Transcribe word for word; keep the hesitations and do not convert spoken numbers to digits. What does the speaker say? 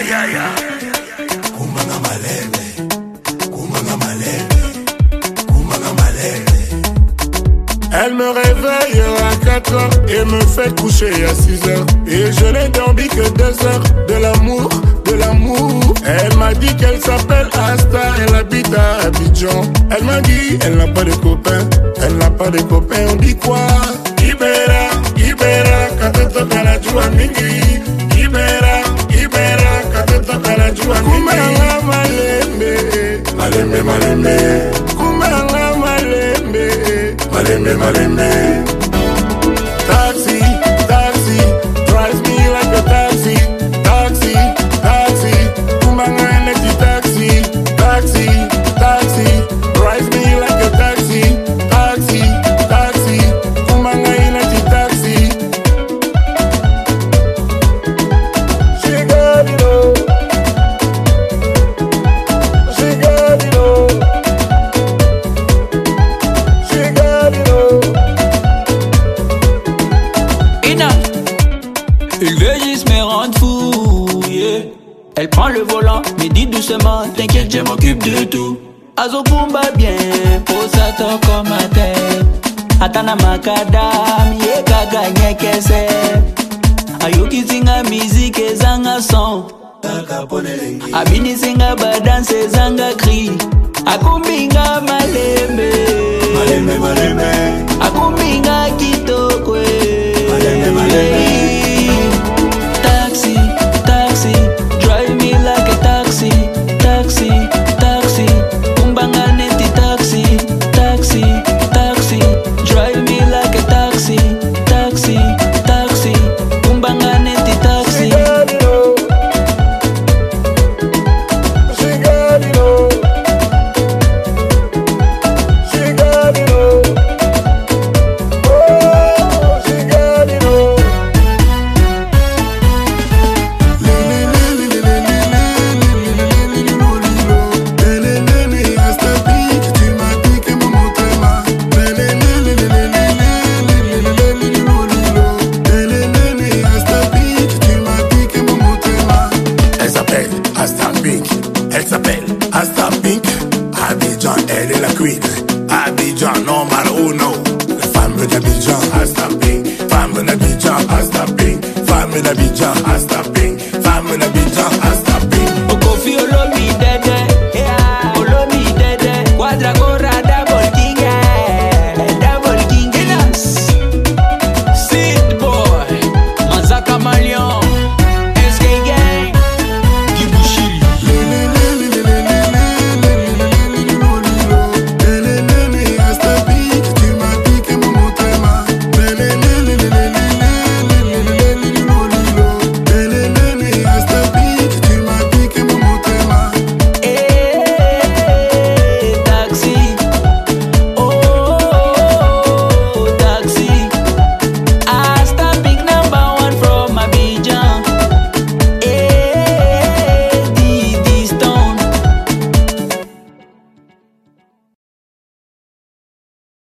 Kumanga malele, kumanga malele, kumanga malele. Elle me réveille à quatre heures et me fait coucher à six heures. Et je n'ai dormi que deux heures. De l'amour, de l'amour. Elle m'a dit qu'elle s'appelle Asta, elle habite à Abidjan. Elle m'a dit elle n'a pas de copain, elle n'a pas de copain. On dit quoi? Ibera, Ibera, katata kana jua mingi. Ibera, Ibera, katata kana jua mingi. Kumanga malembe, malembe, malembe. Kumanga malembe, malembe, malembe. Taxi, taxi, drives me like a taxi. Taxi, taxi, kumanga energy taxi. Taxi, taxi, drives me like a taxi. Taxi, taxi, kumanga energy taxi. She got it all. She got it all. She got it all. Il veut juste me rendre fou, yeah. Elle prend le volant, mais dit doucement, t'inquiète, je m'occupe de tout. Azo Pumba bien, pose ton comme ma tête. Atana makadam, ye kaga nyekese. Ayuki singa musique et zanga son. Abini singa badance zanga cri. Akumbinga malembe, Malembe, malembe. akumbinga kitokwe. Malembe, malembe. Taxi, taxi, drive me like a taxi. Taxi, taxi, kumbanga neti taxi. Taxi, taxi, drive me like a taxi. Taxi, taxi, kumbanga neti taxi. She got it all. She got it all. Oh, she got it all. Elle s'appelle Asta Pink. Elle s'appelle Asta Pink. Abidjan, elle est la queen. Abidjan, number uno. La femme d'Abidjan, Asta Pink. Femme d'Abidjan, Asta Pink. Femme d'Abidjan, Asta Pink. Femme d'Abidjan, Asta